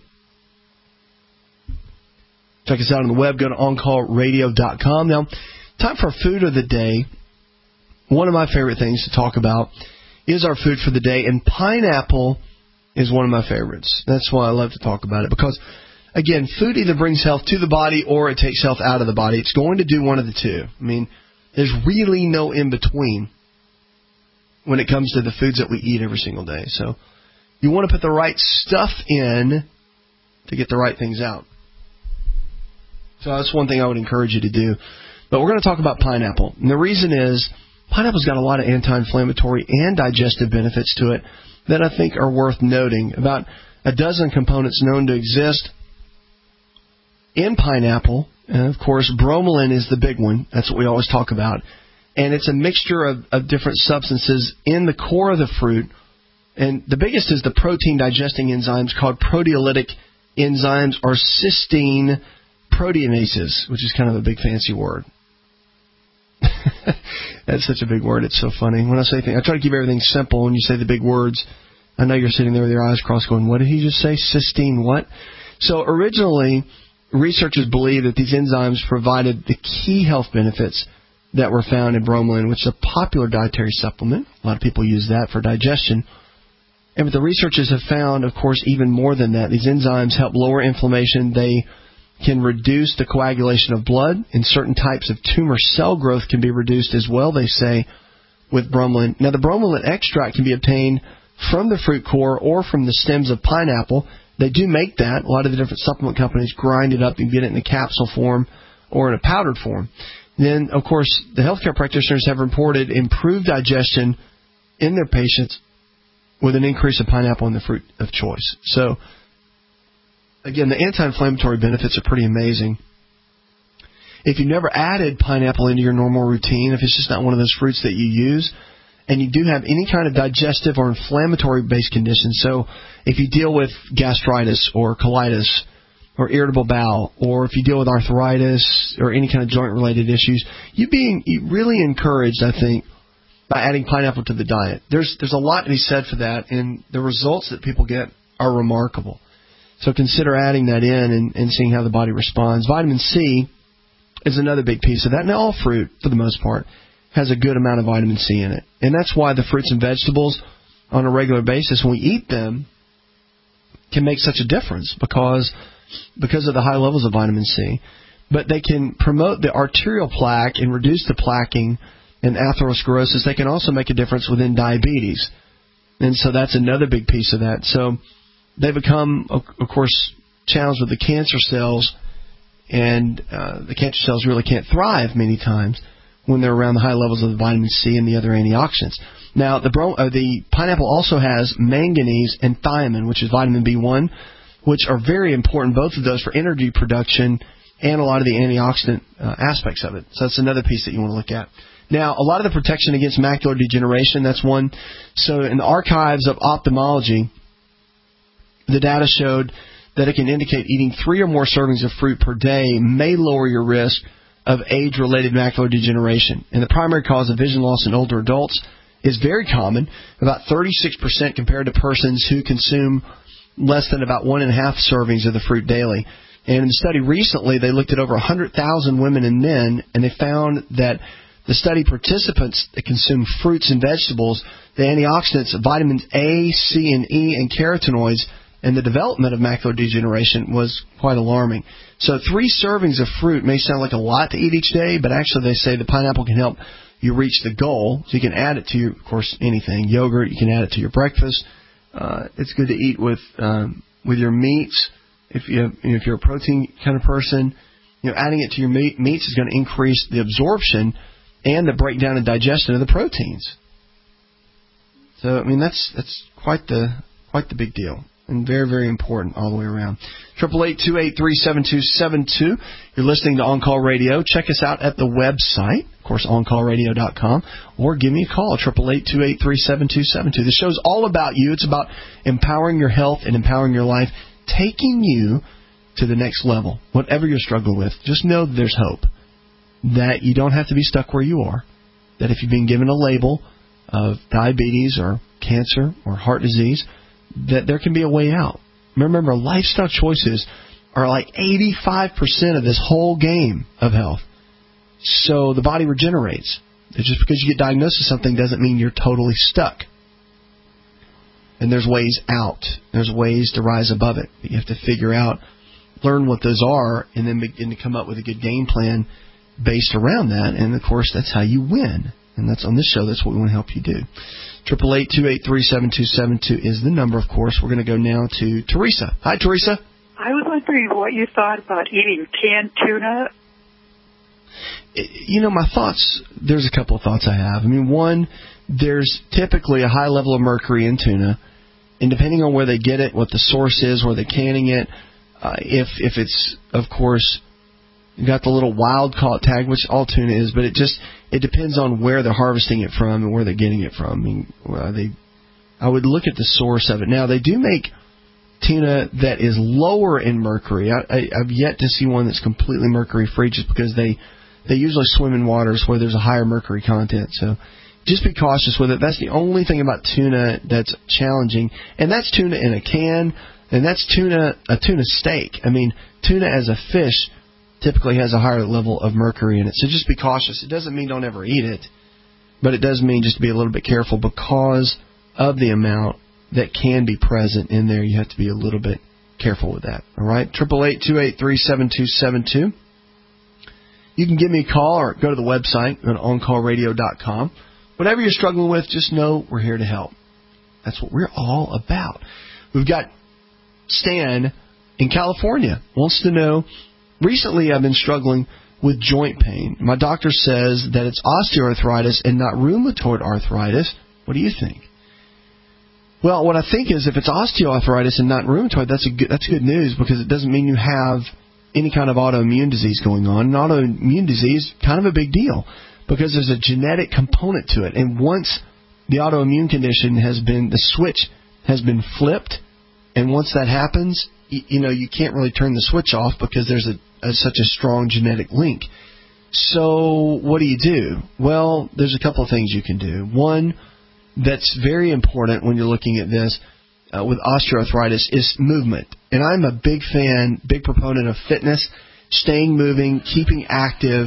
Check us out on the web. Go to on call radio dot com. Now, time for food of the day. One of my favorite things to talk about is our food for the day, and pineapple is one of my favorites. That's why I love to talk about it, because, again, food either brings health to the body or it takes health out of the body. It's going to do one of the two. I mean, there's really no in-between when it comes to the foods that we eat every single day. So you want to put the right stuff in to get the right things out. So that's one thing I would encourage you to do. But we're going to talk about pineapple. And the reason is pineapple's got a lot of anti-inflammatory and digestive benefits to it that I think are worth noting. About a dozen components known to exist in pineapple. And, of course, bromelain is the big one. That's what we always talk about. And it's a mixture of, of different substances in the core of the fruit. And the biggest is the protein-digesting enzymes called proteolytic enzymes, or cysteine proteinases, which is kind of a big fancy word. That's such a big word. It's so funny. When I say things, I try to keep everything simple. When you say the big words, I know you're sitting there with your eyes crossed going, what did he just say? Cysteine what? So originally, researchers believed that these enzymes provided the key health benefits that were found in bromelain, which is a popular dietary supplement. A lot of people use that for digestion. And but the researchers have found, of course, even more than that. These enzymes help lower inflammation. They can reduce the coagulation of blood, and certain types of tumor cell growth can be reduced as well, they say, with bromelain. Now, the bromelain extract can be obtained from the fruit core or from the stems of pineapple. They do make that. A lot of the different supplement companies grind it up and get it in a capsule form or in a powdered form. Then, of course, the healthcare practitioners have reported improved digestion in their patients with an increase of pineapple in the fruit of choice. So, again, the anti-inflammatory benefits are pretty amazing. If you've never added pineapple into your normal routine, if it's just not one of those fruits that you use, and you do have any kind of digestive or inflammatory-based conditions, so if you deal with gastritis or colitis or irritable bowel, or if you deal with arthritis or any kind of joint-related issues, you'd be really encouraged, I think, by adding pineapple to the diet. There's there's a lot to be said for that, and the results that people get are remarkable. So consider adding that in and, and seeing how the body responds. Vitamin C is another big piece of that. Now, all fruit, for the most part, has a good amount of vitamin C in it. And that's why the fruits and vegetables, on a regular basis, when we eat them, can make such a difference because, because of the high levels of vitamin C. But they can promote the arterial plaque and reduce the plaquing and atherosclerosis. They can also make a difference within diabetes. And so that's another big piece of that. So they become, of course, challenged with the cancer cells, and uh, the cancer cells really can't thrive many times when they're around the high levels of the vitamin C and the other antioxidants. Now, the, bro- uh, the pineapple also has manganese and thiamine, which is vitamin B one, which are very important, both of those, for energy production and a lot of the antioxidant uh, aspects of it. So that's another piece that you want to look at. Now, a lot of the protection against macular degeneration, that's one. So in the archives of ophthalmology, the data showed that it can indicate eating three or more servings of fruit per day may lower your risk of age-related macular degeneration. And the primary cause of vision loss in older adults is very common, about thirty-six percent compared to persons who consume less than about one and a half servings of the fruit daily. And in the study recently, they looked at over one hundred thousand women and men, and they found that the study participants that consume fruits and vegetables, the antioxidants, vitamins A, C, and E, and carotenoids, and the development of macular degeneration was quite alarming. So three servings of fruit may sound like a lot to eat each day, but actually they say the pineapple can help you reach the goal. So you can add it to, your, of course, anything. Yogurt, you can add it to your breakfast. Uh, it's good to eat with um, with your meats. If you have, if you're a protein kind of person, you know, adding it to your meat, meats is going to increase the absorption and the breakdown and digestion of the proteins. So I mean that's that's quite the quite the big deal. And very, very important all the way around. Triple eight two eight three seven two seven two. You're listening to On Call Radio. Check us out at the website, of course, on call radio dot com, or give me a call, triple eight two eight three seven two seven two. The show's all about you. It's about empowering your health and empowering your life, taking you to the next level. Whatever you're struggling with, just know that there's hope. That you don't have to be stuck where you are. That if you've been given a label of diabetes or cancer or heart disease, that there can be a way out. Remember, lifestyle choices are like eighty-five percent of this whole game of health. So the body regenerates. It's just because you get diagnosed with something doesn't mean you're totally stuck. And there's ways out. There's ways to rise above it. But you have to figure out, learn what those are, and then begin to come up with a good game plan based around that. And, of course, that's how you win. And that's on this show. That's what we want to help you do. triple eight two eight three seven two seven two is the number, of course. We're going to go now to Teresa. Hi, Teresa. I was wondering what you thought about eating canned tuna. You know, my thoughts, there's a couple of thoughts I have. I mean, one, there's typically a high level of mercury in tuna. And depending on where they get it, what the source is, where they're canning it, uh, if if it's, of course, got the little wild caught tag, which all tuna is, but it just it depends on where they're harvesting it from and where they're getting it from. I mean, uh, they, I would look at the source of it. Now, they do make tuna that is lower in mercury. I, I, I've yet to see one that's completely mercury free, just because they they usually swim in waters where there's a higher mercury content. So just be cautious with it. That's the only thing about tuna that's challenging, and that's tuna in a can, and that's tuna a tuna steak. I mean, tuna as a fish typically has a higher level of mercury in it. So just be cautious. It doesn't mean don't ever eat it, but it does mean just to be a little bit careful because of the amount that can be present in there. You have to be a little bit careful with that. All right? triple eight two eight three seven two seven two. You can give me a call or go to the website, go to on call radio dot com. Whatever you're struggling with, just know we're here to help. That's what we're all about. We've got Stan in California wants to know, recently I've been struggling with joint pain. My doctor says that it's osteoarthritis and not rheumatoid arthritis. What do you think? Well, what I think is if it's osteoarthritis and not rheumatoid, that's a good, that's good news, because it doesn't mean you have any kind of autoimmune disease going on. An autoimmune disease, kind of a big deal, because there's a genetic component to it. And once the autoimmune condition has been, the switch has been flipped, and once that happens, you, you know, you can't really turn the switch off because there's a, a such a strong genetic link. So what do you do? Well, there's a couple of things you can do. One that's very important when you're looking at this uh, with osteoarthritis is movement. And I'm a big fan, big proponent of fitness, staying moving, keeping active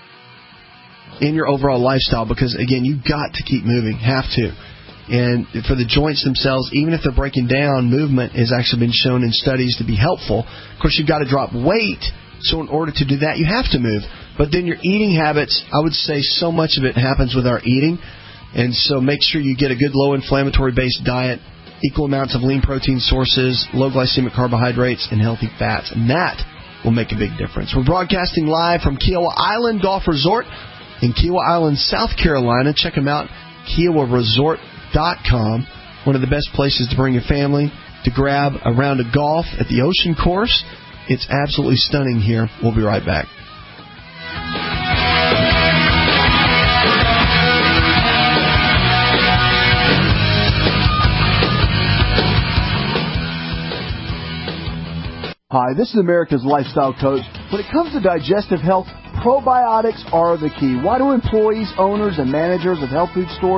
in your overall lifestyle, because, again, you've got to keep moving, have to. And for the joints themselves, even if they're breaking down, movement has actually been shown in studies to be helpful. Of course, you've got to drop weight, so in order to do that, you have to move. But then your eating habits, I would say so much of it happens with our eating. And so make sure you get a good low-inflammatory-based diet, equal amounts of lean protein sources, low glycemic carbohydrates, and healthy fats. And that will make a big difference. We're broadcasting live from Kiowa Island Golf Resort in Kiowa Island, South Carolina. Check them out, kiowa resort dot com. One of the best places to bring your family to grab a round of golf at the ocean course. It's absolutely stunning here. We'll be right back. Hi, this is America's Lifestyle Coach. When it comes to digestive health, probiotics are the key. Why do employees, owners, and managers of health food stores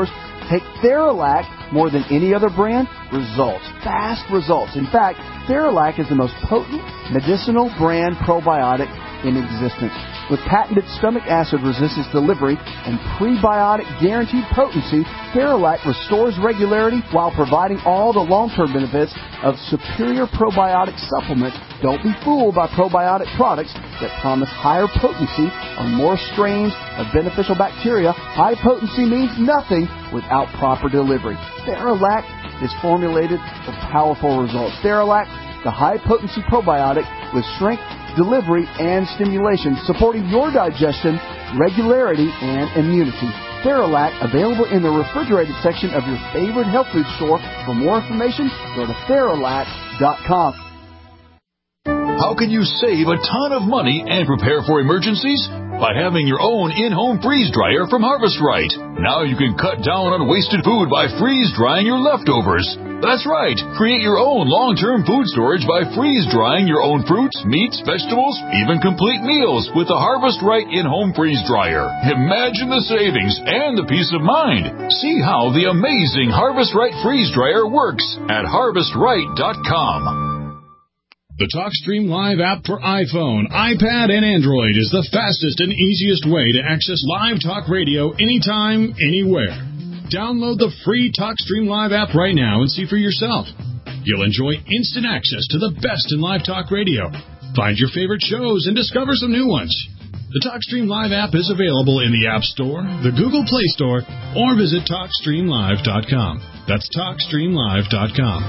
Take Theralac more than any other brand. Results. Fast results. In fact, Theralac is the most potent medicinal brand probiotic in existence. With patented stomach acid resistance delivery and prebiotic guaranteed potency, Theralac restores regularity while providing all the long-term benefits of superior probiotic supplements. Don't be fooled by probiotic products that promise higher potency on more strains of beneficial bacteria. High potency means nothing without proper delivery. Theralac is formulated for powerful results. Theralac, the high-potency probiotic with strength, delivery, and stimulation, supporting your digestion, regularity, and immunity. Theralac, available in the refrigerated section of your favorite health food store. For more information, go to Theralac dot com. How can you save a ton of money and prepare for emergencies? By having your own in-home freeze dryer from Harvest Right. Now you can cut down on wasted food by freeze drying your leftovers. That's right. Create your own long-term food storage by freeze drying your own fruits, meats, vegetables, even complete meals with the Harvest Right in-home freeze dryer. Imagine the savings and the peace of mind. See how the amazing Harvest Right freeze dryer works at harvest right dot com. The TalkStream Live app for iPhone, iPad, and Android is the fastest and easiest way to access live talk radio anytime, anywhere. Download the free TalkStream Live app right now and see for yourself. You'll enjoy instant access to the best in live talk radio. Find your favorite shows and discover some new ones. The TalkStream Live app is available in the App Store, the Google Play Store, or visit talk stream live dot com. That's talk stream live dot com.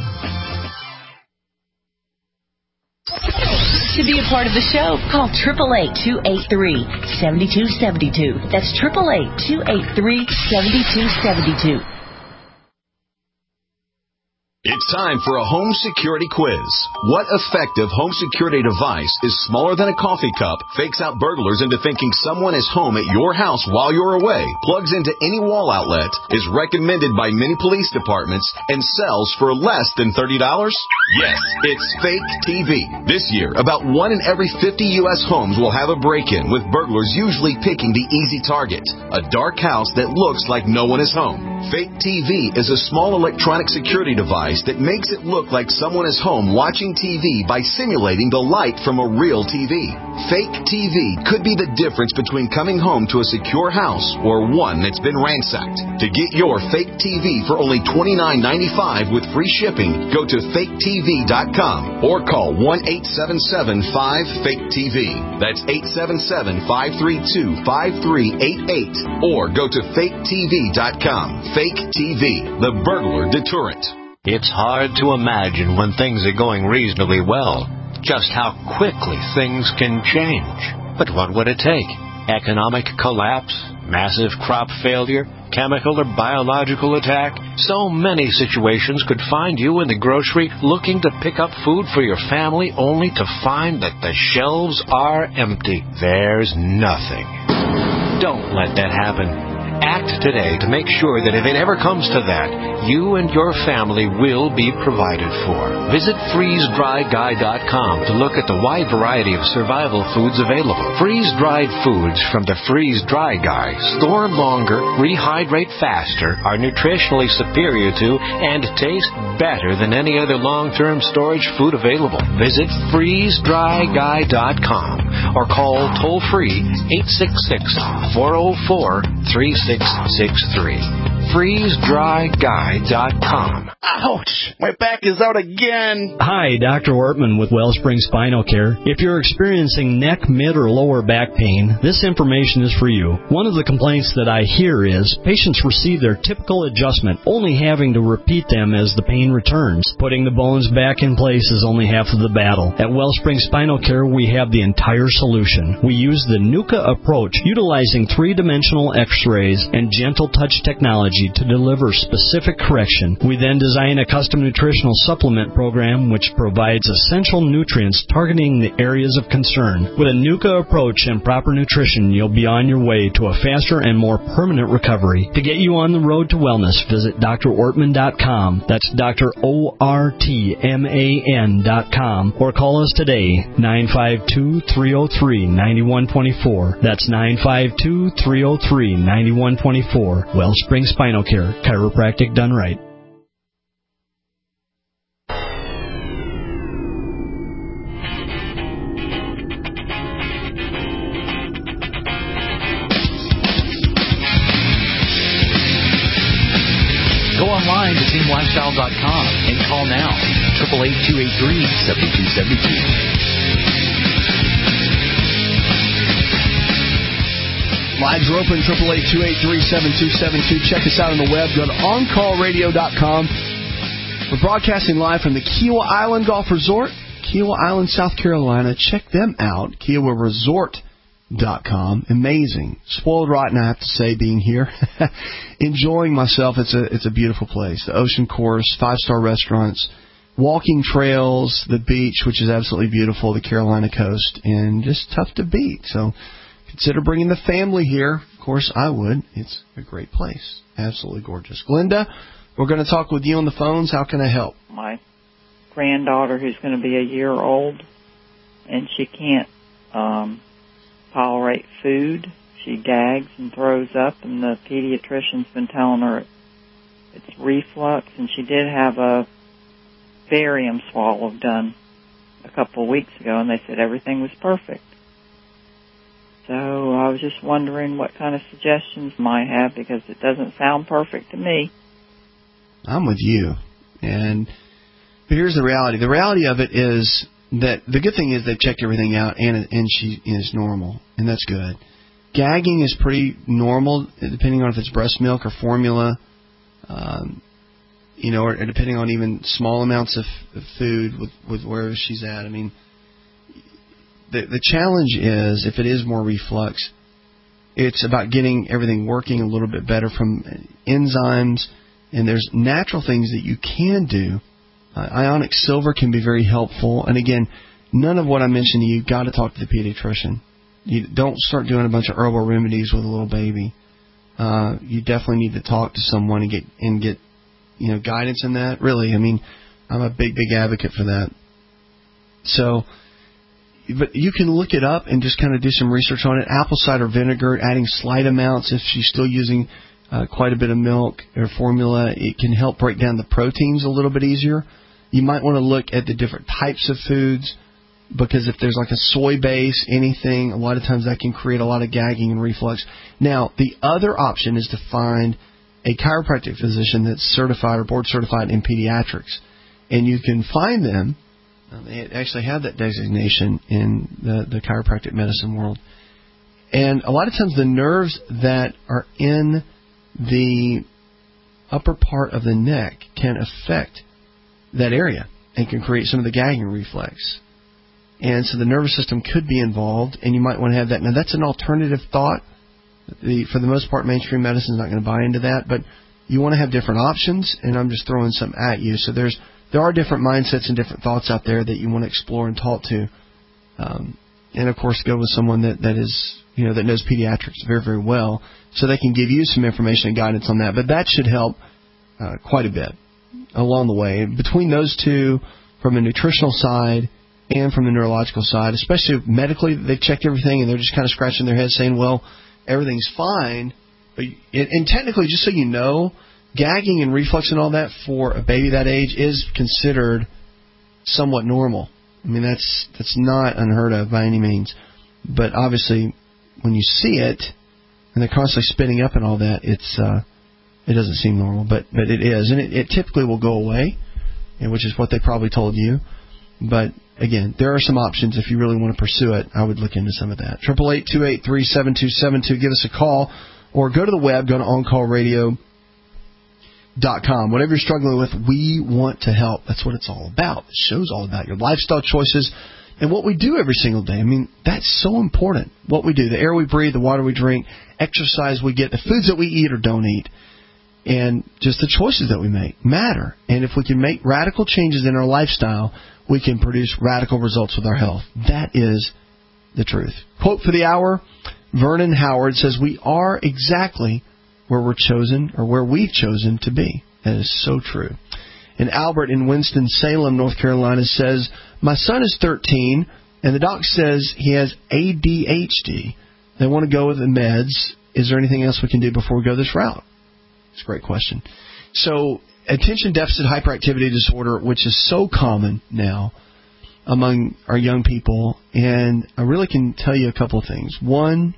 To be a part of the show, call eight eight eight, two eight three, seven two seven two. That's eight eight eight, two eight three, seven two seven two. It's time for a home security quiz. What effective home security device is smaller than a coffee cup, fakes out burglars into thinking someone is home at your house while you're away, plugs into any wall outlet, is recommended by many police departments, and sells for less than thirty dollars? Yes, it's Fake T V. This year, about one in every fifty U S homes will have a break-in, with burglars usually picking the easy target, a dark house that looks like no one is home. Fake T V is a small electronic security device that makes it look like someone is home watching T V by simulating the light from a real T V. Fake T V could be the difference between coming home to a secure house or one that's been ransacked. To get your fake T V for only twenty-nine ninety-five with free shipping, go to fake T V dot com or call one eight seven seven, five, fake T V. That's eight seven seven, five three two, five three eight eight or go to fake T V dot com. Fake T V, the burglar deterrent. It's hard to imagine when things are going reasonably well just how quickly things can change. But what would it take? Economic collapse? Massive crop failure? Chemical or biological attack? So many situations could find you in the grocery looking to pick up food for your family only to find that the shelves are empty. There's nothing. Don't let that happen. Act today to make sure that if it ever comes to that, you and your family will be provided for. Visit freeze dry guy dot com to look at the wide variety of survival foods available. Freeze-dried foods from the Freeze Dry Guy store longer, rehydrate faster, are nutritionally superior to, and taste better than any other long-term storage food available. Visit freeze dry guy dot com or call toll-free eight six six, four zero four, three six six three. freeze dry guy dot com. Ouch! My back is out again! Hi, Doctor Ortman with Wellspring Spinal Care. If you're experiencing neck, mid, or lower back pain, this information is for you. One of the complaints that I hear is patients receive their typical adjustment, only having to repeat them as the pain returns. Putting the bones back in place is only half of the battle. At Wellspring Spinal Care, we have the entire solution. We use the NUCA approach, utilizing three-dimensional x-rays and gentle touch technology to deliver specific correction. We then design a custom nutritional supplement program which provides essential nutrients targeting the areas of concern. With a NUCA approach and proper nutrition, you'll be on your way to a faster and more permanent recovery. To get you on the road to wellness, visit D R ortman dot com. That's Doctor O R T M A N dot com. Or call us today, nine five two, three zero three, nine one two four. That's nine five two, three zero three, nine one two four. Wellspring Spinal Spinal Care, chiropractic done right. Go online to team lifestyle dot com and call now, eight eight eight, two eight three, seven two seven two. Lines are open, eight eight eight, two eight three, seven two seven two. Check us out on the web. Go to on call radio dot com. We're broadcasting live from the Kiowa Island Golf Resort, Kiowa Island, South Carolina. Check them out, Kiowa Resort dot com. Amazing. Spoiled rotten, I have to say, being here. Enjoying myself. It's a it's a beautiful place. The ocean course, five-star restaurants, walking trails, the beach, which is absolutely beautiful, the Carolina coast, and just tough to beat. So consider bringing the family here. Of course, I would. It's a great place. Absolutely gorgeous. Glenda, we're going to talk with you on the phones. How can I help? My granddaughter, who's going to be a year old, and she can't um, tolerate food. She gags and throws up, and the pediatrician's been telling her it's reflux, and she did have a barium swallow done a couple of weeks ago, and they said everything was perfect. So I was just wondering what kind of suggestions you might have, because it doesn't sound perfect to me. I'm with you. And but here's the reality. The reality of it is that the good thing is they've checked everything out, and and she is normal, and that's good. Gagging is pretty normal, depending on if it's breast milk or formula, um, you know, or, or depending on even small amounts of, of food with, with where she's at. I mean, the the challenge is, if it is more reflux, it's about getting everything working a little bit better from enzymes, and there's natural things that you can do. Uh, ionic silver can be very helpful. And again, none of what I mentioned to you, you've got to talk to the pediatrician. You don't start doing a bunch of herbal remedies with a little baby. Uh, you definitely need to talk to someone and get and get you know guidance in that. Really, I mean, I'm a big big advocate for that. So, but you can look it up and just kind of do some research on it. Apple cider vinegar, adding slight amounts if she's still using uh, quite a bit of milk or formula, it can help break down the proteins a little bit easier. You might want to look at the different types of foods, because if there's like a soy base, anything, a lot of times that can create a lot of gagging and reflux. Now, the other option is to find a chiropractic physician that's certified or board certified in pediatrics. And you can find them. Um, they actually have that designation in the, the chiropractic medicine world. And a lot of times the nerves that are in the upper part of the neck can affect that area and can create some of the gagging reflex. And so the nervous system could be involved, and you might want to have that. Now, that's an alternative thought. The, for the most part, mainstream medicine is not going to buy into that, but you want to have different options, and I'm just throwing some at you. So there's there are different mindsets and different thoughts out there that you want to explore and talk to. Um, and, of course, go with someone that, that is, you know, that knows pediatrics very, very well, so they can give you some information and guidance on that. But that should help uh, quite a bit along the way. Between those two, from a nutritional side and from the neurological side, especially medically, they've checked everything and they're just kind of scratching their heads saying, well, everything's fine. But, and technically, just so you know, gagging and reflux and all that for a baby that age is considered somewhat normal. I mean, that's that's not unheard of by any means. But obviously, when you see it and they're constantly spitting up and all that, it's uh, it doesn't seem normal, but but it is, and it, it typically will go away, and which is what they probably told you. But again, there are some options if you really want to pursue it. I would look into some of that. Triple eight two eight three seven two seven two. Give us a call, or go to the web. Go to on call radio dot com. Whatever you're struggling with, we want to help. That's what it's all about. The show's all about your lifestyle choices and what we do every single day. I mean, that's so important. What we do, the air we breathe, the water we drink, exercise we get, the foods that we eat or don't eat, and just the choices that we make matter. And if we can make radical changes in our lifestyle, we can produce radical results with our health. That is the truth. Quote for the hour, Vernon Howard says, we are exactly where we're chosen, or where we've chosen to be. That is so true. And Albert in Winston-Salem, North Carolina says, my son is thirteen, and the doc says he has A D H D. They want to go with the meds. Is there anything else we can do before we go this route? It's a great question. So attention deficit hyperactivity disorder, which is so common now among our young people, and I really can tell you a couple of things. One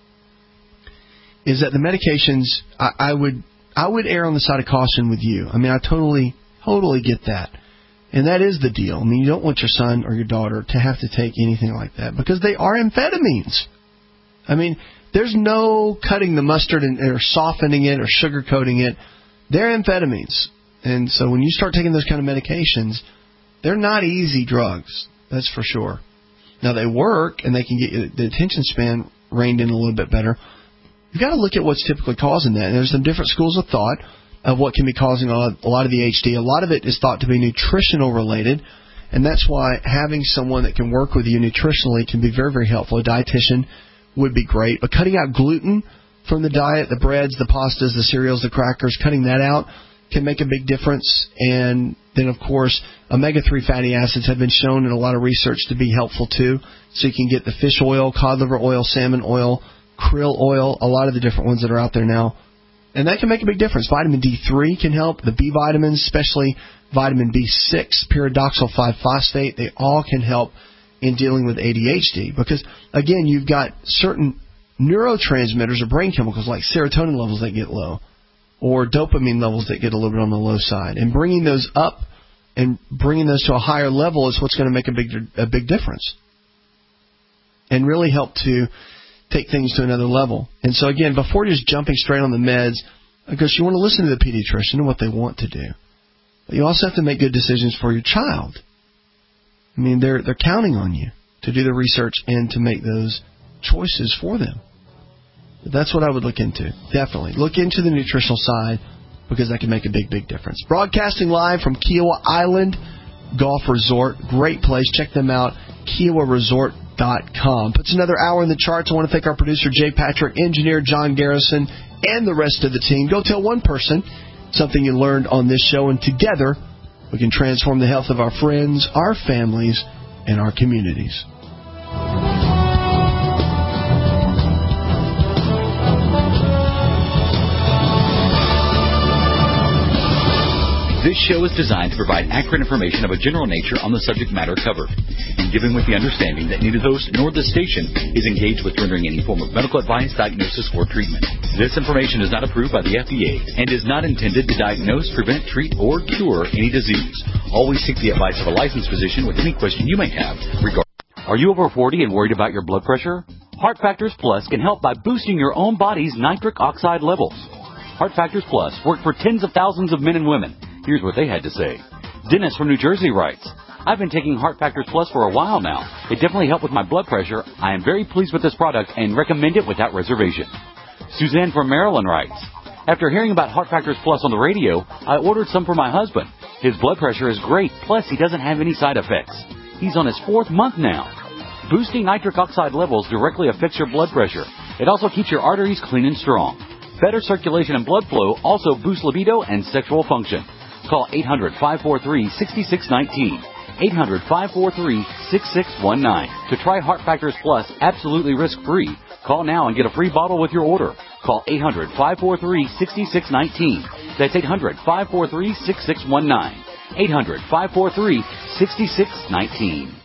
is that the medications, I, I would I would err on the side of caution with you. I mean, I totally, totally get that. And that is the deal. I mean, you don't want your son or your daughter to have to take anything like that because they are amphetamines. I mean, there's no cutting the mustard and, or softening it or sugarcoating it. They're amphetamines. And so when you start taking those kind of medications, they're not easy drugs. That's for sure. Now, they work and they can get you the attention span reined in a little bit better. You've got to look at what's typically causing that. And there's some different schools of thought of what can be causing a lot, a lot of the H D. A lot of it is thought to be nutritional related, and that's why having someone that can work with you nutritionally can be very, very helpful. A dietitian would be great. But cutting out gluten from the diet, the breads, the pastas, the cereals, the crackers, cutting that out can make a big difference. And then, of course, omega three fatty acids have been shown in a lot of research to be helpful, too. So you can get the fish oil, cod liver oil, salmon oil, krill oil, a lot of the different ones that are out there now. And that can make a big difference. Vitamin D three can help. The B vitamins, especially vitamin B six, pyridoxal five phosphate, they all can help in dealing with A D H D. Because, again, you've got certain neurotransmitters or brain chemicals like serotonin levels that get low or dopamine levels that get a little bit on the low side. And bringing those up and bringing those to a higher level is what's going to make a big, a big difference and really help to take things to another level. And so, again, before just jumping straight on the meds, because you want to listen to the pediatrician and what they want to do. But you also have to make good decisions for your child. I mean, they're they're counting on you to do the research and to make those choices for them. But that's what I would look into. Definitely. Look into the nutritional side because that can make a big, big difference. Broadcasting live from Kiowa Island Golf Resort. Great place. Check them out. Kiowa Resort dot com. Puts another hour in the charts. I want to thank our producer, Jay Patrick, engineer John Garrison, and the rest of the team. Go tell one person something you learned on this show, and together we can transform the health of our friends, our families, and our communities. This show is designed to provide accurate information of a general nature on the subject matter covered, and given with the understanding that neither host nor the station is engaged with rendering any form of medical advice, diagnosis, or treatment. This information is not approved by the F D A and is not intended to diagnose, prevent, treat, or cure any disease. Always seek the advice of a licensed physician with any question you may have regarding. Are you over forty and worried about your blood pressure? Heart Factors Plus can help by boosting your own body's nitric oxide levels. Heart Factors Plus work for tens of thousands of men and women. Here's what they had to say. Dennis from New Jersey writes, I've been taking Heart Factors Plus for a while now. It definitely helped with my blood pressure. I am very pleased with this product and recommend it without reservation. Suzanne from Maryland writes, after hearing about Heart Factors Plus on the radio, I ordered some for my husband. His blood pressure is great, plus he doesn't have any side effects. He's on his fourth month now. Boosting nitric oxide levels directly affects your blood pressure. It also keeps your arteries clean and strong. Better circulation and blood flow also boosts libido and sexual function. Call eight hundred, five four three, six six one nine, eight hundred, five four three, six six one nine. To try Heart Factors Plus absolutely risk-free, call now and get a free bottle with your order. Call eight hundred, five four three, six six one nine. That's eight hundred, five four three, six six one nine. eight hundred, five four three, six six one nine.